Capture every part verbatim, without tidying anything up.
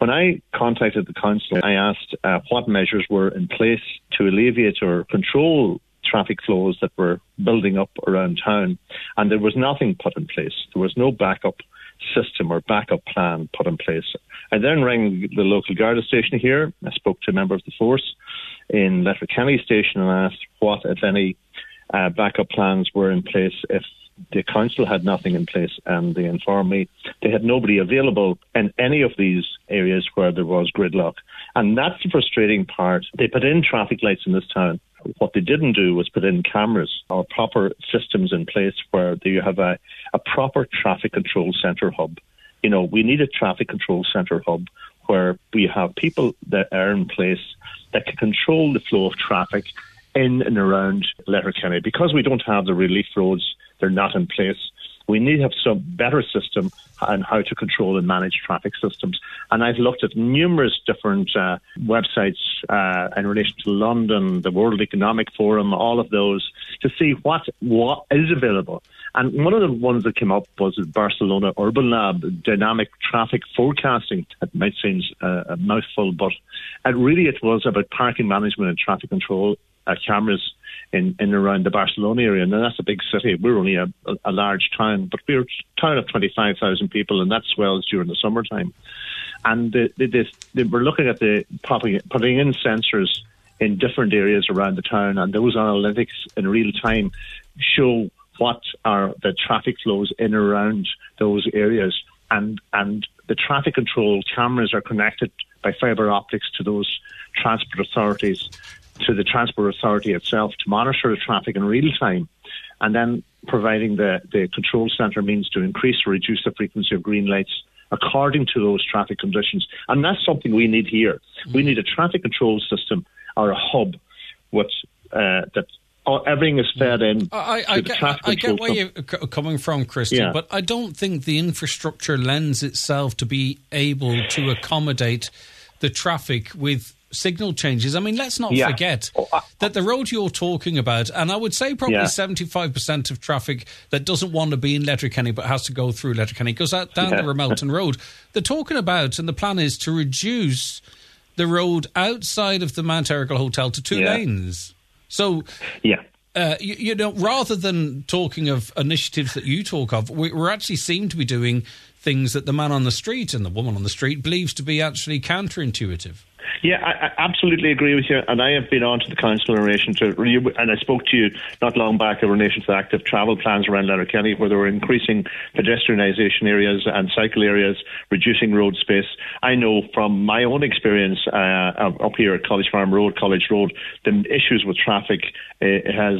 when I contacted the council, I asked uh, what measures were in place to alleviate or control traffic flows that were building up around town, and there was nothing put in place. There was no backup system or backup plan put in place. I then rang the local Garda station here. I spoke to a member of the force in Letterkenny station and asked what, if any, uh, backup plans were in place if the council had nothing in place, and they informed me they had nobody available in any of these areas where there was gridlock. And that's the frustrating part. They put in traffic lights in this town. What they didn't do was put in cameras or proper systems in place where you have a, a proper traffic control centre hub. You know, we need a traffic control centre hub where we have people that are in place that can control the flow of traffic in and around Letterkenny. Because we don't have the relief roads, they're not in place. We need to have some better system on how to control and manage traffic systems. And I've looked at numerous different uh, websites uh, in relation to London, the World Economic Forum, all of those, to see what what is available. And one of the ones that came up was the Barcelona Urban Lab, dynamic traffic forecasting. It might seem uh, a mouthful, but it really it was about parking management and traffic control uh, cameras in, in and around the Barcelona area. And that's a big city. We're only a, a, a large town, but we're a town of twenty-five thousand people, and that swells during the summertime. And they, they, they, they were looking at the popping, putting in sensors in different areas around the town, and those analytics in real time show what are the traffic flows in and around those areas. And, and the traffic control cameras are connected by fibre optics to those transport authorities, to the Transport Authority itself, to monitor the traffic in real time, and then providing the, the control centre means to increase or reduce the frequency of green lights according to those traffic conditions. And that's something we need here. Mm. We need a traffic control system or a hub with, uh, that everything is fed in. I, I, get, I get where you're coming from, Christy, yeah. But I don't think the infrastructure lends itself to be able to accommodate the traffic with signal changes. I mean, let's not yeah. forget that the road you're talking about, and I would say probably yeah. seventy-five percent of traffic that doesn't want to be in Letterkenny but has to go through Letterkenny goes out down yeah. the Ramelton Road. They're talking about, and the plan is to reduce the road outside of the Mount Erical Hotel to two yeah. lanes. So, yeah. Uh, you, you know, rather than talking of initiatives that you talk of, we we actually seem to be doing things that the man on the street and the woman on the street believes to be actually counterintuitive. Yeah, I, I absolutely agree with you, and I have been on to the council in relation to, and I spoke to you not long back in relation to the active travel plans around Letterkenny, where they were increasing pedestrianisation areas and cycle areas, reducing road space. I know from my own experience uh, up here at College Farm Road, College Road, the issues with traffic uh, has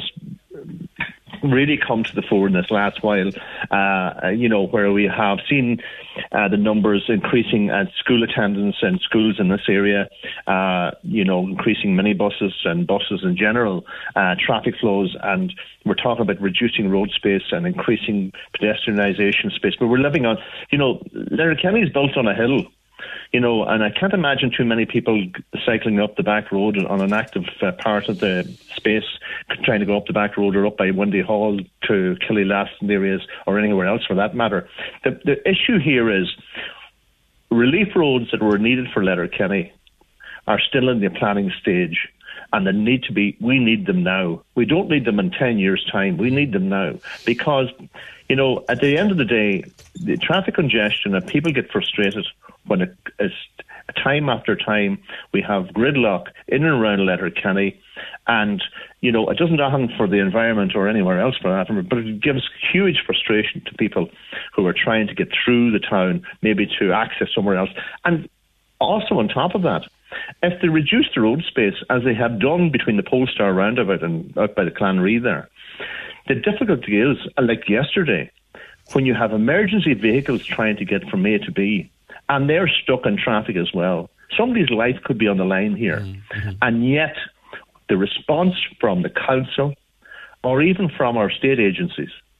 really come to the fore in this last while, uh, you know, where we have seen uh, the numbers increasing at school attendance in schools in this area, uh, you know, increasing minibuses and buses in general, uh, traffic flows, and we're talking about reducing road space and increasing pedestrianisation space. But we're living on, you know, Letterkenny is built on a hill. You know, and I can't imagine too many people cycling up the back road on an active uh, part of the space, trying to go up the back road or up by Windy Hall to Killylaston areas or anywhere else for that matter. The, the issue here is relief roads that were needed for Letterkenny are still in the planning stage, and they need to be. We need them now. We don't need them in ten years' time. We need them now because, you know, at the end of the day, the traffic congestion and people get frustrated when it is time after time we have gridlock in and around Letterkenny, and you know it doesn't happen for the environment or anywhere else for that, but it gives huge frustration to people who are trying to get through the town, maybe to access somewhere else. And also on top of that, if they reduce the road space as they have done between the Polestar roundabout and out by the Clanree there, the difficulty is, like yesterday, when you have emergency vehicles trying to get from A to B, and they're stuck in traffic as well. Somebody's life could be on the line here. Mm-hmm. And yet, the response from the council, or even from our state agencies,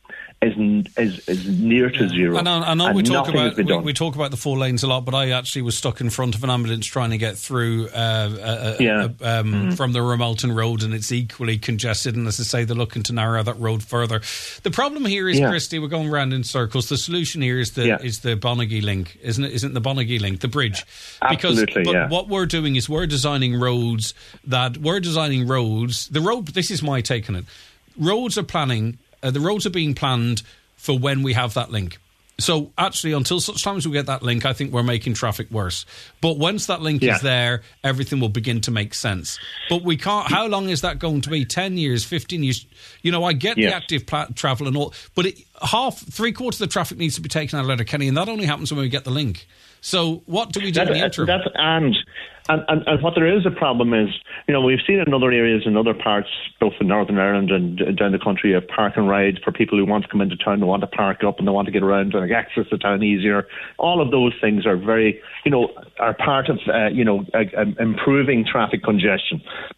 is is, is near to yeah. zero. And I, I know and we talk about we, we talk about the four lanes a lot, but I actually was stuck in front of an ambulance trying to get through uh, uh, yeah. uh, um, mm-hmm. from the Ramelton Road, and it's equally congested. And as I say, they're looking to narrow that road further. The problem here is, yeah. Christy, we're going round in circles. The solution here is the yeah. is the Bonaghy link, isn't it? Isn't the Bonaghy link the bridge? Because, Absolutely. But yeah. what we're doing is we're designing roads that we're designing roads. The road. This is my take on it. Roads are planning. Uh, the roads are being planned for when we have that link. So actually, until such time as we get that link, I think we're making traffic worse. But once that link yeah. is there, everything will begin to make sense. But we can't. How long is that going to be? Ten years, fifteen years? You know, I get yes. the active pla- travel and all, but it, half, three quarters of the traffic needs to be taken out of Letterkenny, and that only happens when we get the link. So what do we do that, in the interim? That's, and, and, and, and what there is a problem is, you know, we've seen in other areas, in other parts, both in Northern Ireland and down the country, of park and ride for people who want to come into town, they want to park up and they want to get around and access the town easier. All of those things are very, you know, are part of, uh, you know, uh, um, improving traffic congestion.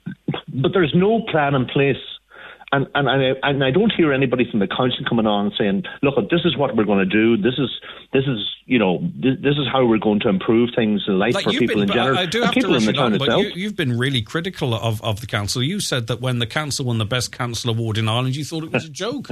But there's no plan in place. And and I, and I don't hear anybody from the council coming on and saying, look, this is what we're going to do. This is this is you know this, this is how we're going to improve things in life like for people been, in general. I do have people to in the town on, itself. But you, you've been really critical of, of the council. You said that when the council won the Best Council Award in Ireland, you thought it was a joke.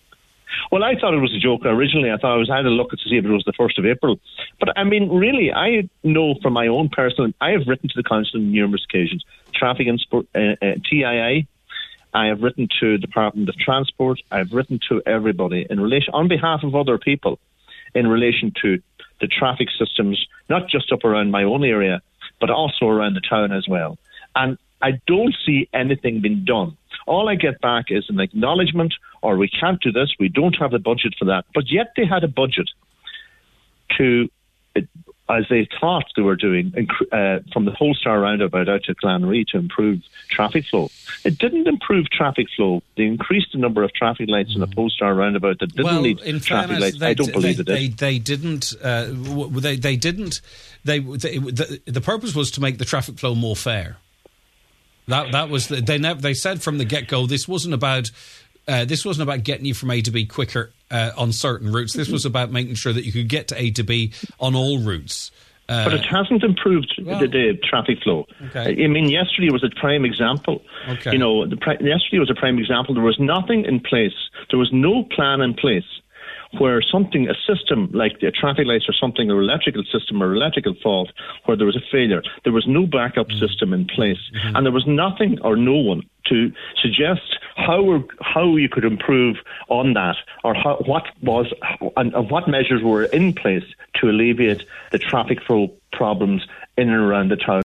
Well, I thought it was a joke originally. I thought I was had a look to see if it was the first of April. But I mean, really, I know from my own personal. I have written to the council on numerous occasions. Traffic and Sport, uh, uh, T I A. I have written to the Department of Transport. I've written to everybody in relation, on behalf of other people, in relation to the traffic systems, not just up around my own area, but also around the town as well. And I don't see anything being done. All I get back is an acknowledgement, or we can't do this, we don't have the budget for that. But yet they had a budget to, as they thought they were doing, uh, from the Polestar roundabout out to Glanree to improve traffic flow. It didn't improve traffic flow. They increased the number of traffic lights in the Polestar roundabout that didn't well, need in traffic fairness, lights. They, I don't believe they, it they, they didn't. Uh, they, they didn't. They, they the, the purpose was to make the traffic flow more fair. That that was the, they never. They said from the get go this wasn't about. Uh, this wasn't about getting you from A to B quicker uh, on certain routes. This was about making sure that you could get to A to B on all routes. Uh, but it hasn't improved well, the, the traffic flow. Okay. I mean, yesterday was a prime example. Okay. You know, the, yesterday was a prime example. There was nothing in place. There was no plan in place where something, a system like the traffic lights or something, or electrical system or electrical fault, where there was a failure. There was no backup mm-hmm. system in place. Mm-hmm. And there was nothing or no one to suggest how we're, how you could improve on that, or how, what was and, and what measures were in place to alleviate the traffic flow problems in and around the town.